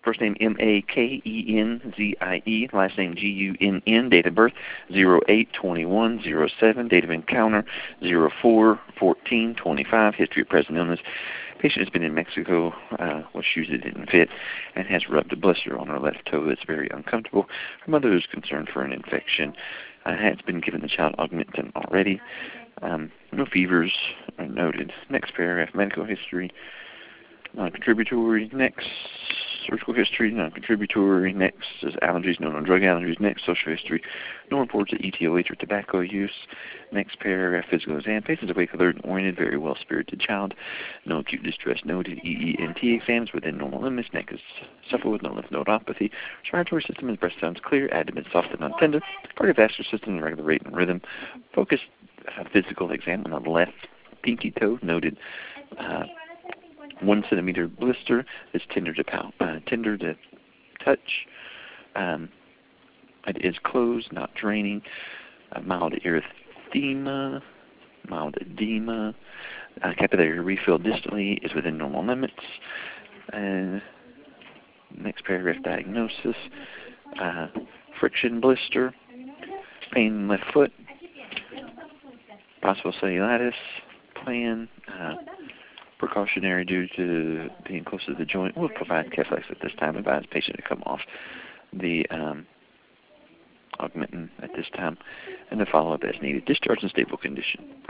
First name Makenzie, last name Gunn, date of birth 08/21/07, date of encounter 04/14/25, history of present illness. Patient has been in Mexico, with shoes that didn't fit, and has rubbed a blister on her left toe that's very uncomfortable. Her mother is concerned for an infection. Has been given the child Augmentin already. No fevers are noted. Next paragraph, medical history. Non-contributory. Next, surgical history. Non-contributory. Next is allergies, no drug allergies. Next, social history. No reports of ETOH or tobacco use. Next paragraph, physical exam. Patient's awake, alert, and oriented, very well-spirited child. No acute distress noted. EENT exams within normal limits. Neck is supple with no lymph nodopathy. Respiratory system and breast sounds clear. Abdomen soft and non-tender. Cardiovascular system in regular rate and rhythm. Focused physical exam on the left pinky toe noted. 1 centimeter blister is tender to touch. It is closed, not draining. Mild erythema, mild edema. Capillary refill distally is within normal limits. Next paragraph, diagnosis. Friction blister, pain in left foot, possible cellulitis. Plan. Precautionary due to being close to the joint. We'll provide Keflex at this time. Advise patient to come off the Augmentin at this time, and the follow-up as needed. Discharge in stable condition.